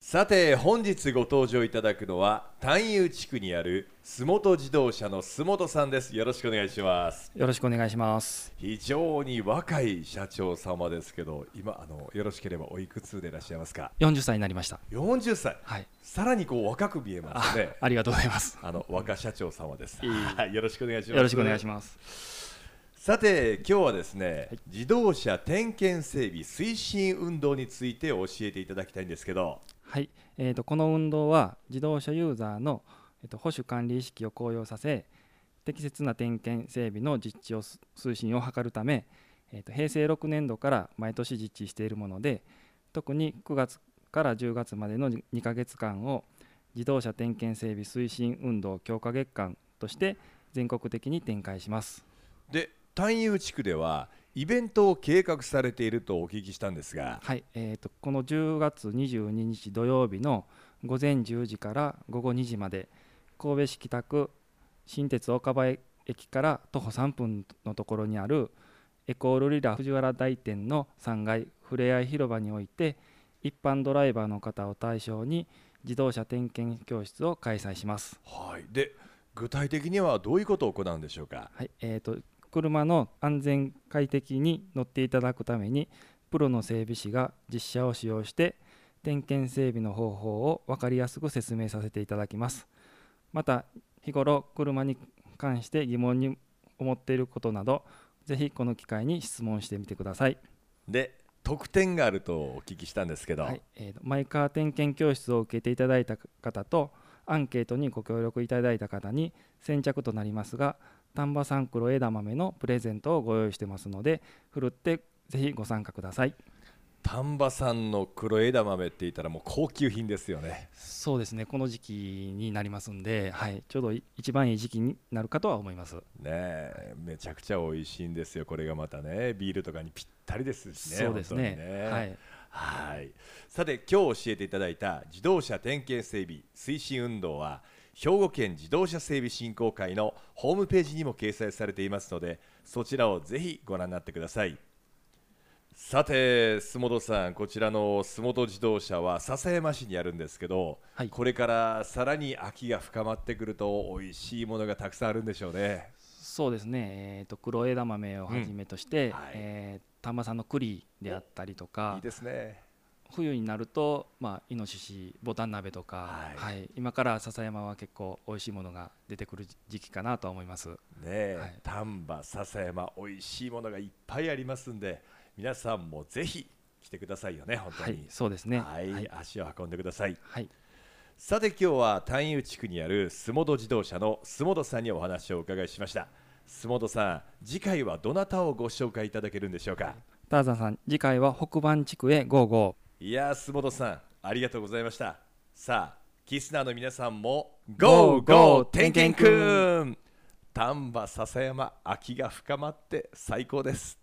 さて本日ご登場いただくのは丹遊地区にある洲本自動車の洲本さんです。よろしくお願いします。 よろしくお願いします。 非常に若い社長様ですけど、今よろしければおいくつでいらっしゃいますか 40歳になりました。 40歳、 はい、 さらにこう若く見えますね。 ありがとうございます。 若社長様です。よろしくお願いします。 よろしくお願いします。 さて今日はですね、 はい、 自動車点検整備推進運動について教えていただきたいんですけど。 はい、この運動は自動車ユーザーの、保守管理意識を高揚させ、適切な点検整備の実地を推進を図るため、平成6年度から毎年実地しているもので、特に9月から10月までの2ヶ月間を自動車点検整備推進運動強化月間として全国的に展開します。 で、丹遊地区ではイベントを計画されているとお聞きしたんですが、 はい、この10月22日土曜日の午前10時から午後2時まで、神戸市北区新鉄岡場駅から徒歩3分のところにあるエコールリラ藤原大店の3階ふれあい広場において、一般ドライバーの方を対象に自動車点検教室を開催します。 はい、で具体的にはどういうことを行うんでしょうか。 はい、車の安全快適に乗っていただくために、プロの整備士が実車を使用して点検整備の方法を分かりやすく説明させていただきます。また日頃車に関して疑問に思っていることなど、ぜひこの機会に質問してみてください。 で、特典があるとお聞きしたんですけど、 はい、マイカー点検教室を受けていただいた方とアンケートにご協力いただいた方に先着となりますが、丹波産黒枝豆のプレゼントをご用意してますので、ふるってぜひご参加ください。 丹波産の黒枝豆って言ったらもう高級品ですよね。 そうですね、この時期になりますんで、はい、ちょうど一番いい時期になるかとは思いますね。 めちゃくちゃ美味しいんですよ。これがまたね、ビールとかにぴったりですしね。 そうですね、 はい。さて今日教えていただいた自動車点検整備推進運動は兵庫県自動車整備振興会のホームページにも掲載されていますので、そちらをぜひご覧になってください。さて洲本さん、こちらの洲本自動車は篠山市にあるんですけど、 はい、 これからさらに秋が深まってくると美味しいものがたくさんあるんでしょうね。 そうですね、黒枝豆をはじめとして、丹波産の栗であったりとか、 いいですね。 冬になると、イノシシボタン鍋とか、今から篠山は結構美味しいものが出てくる時期かなとは思いますね。 丹波篠山美味しいものがいっぱいありますんで、皆さんもぜひ来てくださいよね。本当に、 そうですね、 足を運んでください。 はい、 さて今日は丹遊地区にある洲本自動車の洲本さんにお話をお伺いしました。洲本さん、次回はどなたをご紹介いただけるんでしょうか。 ターザンさん、次回は北番地区へゴーゴー。 いや洲本さん、ありがとうございました。さあキスナーの皆さんもゴーゴー点検くん。丹波篠山、秋が深まって最高です。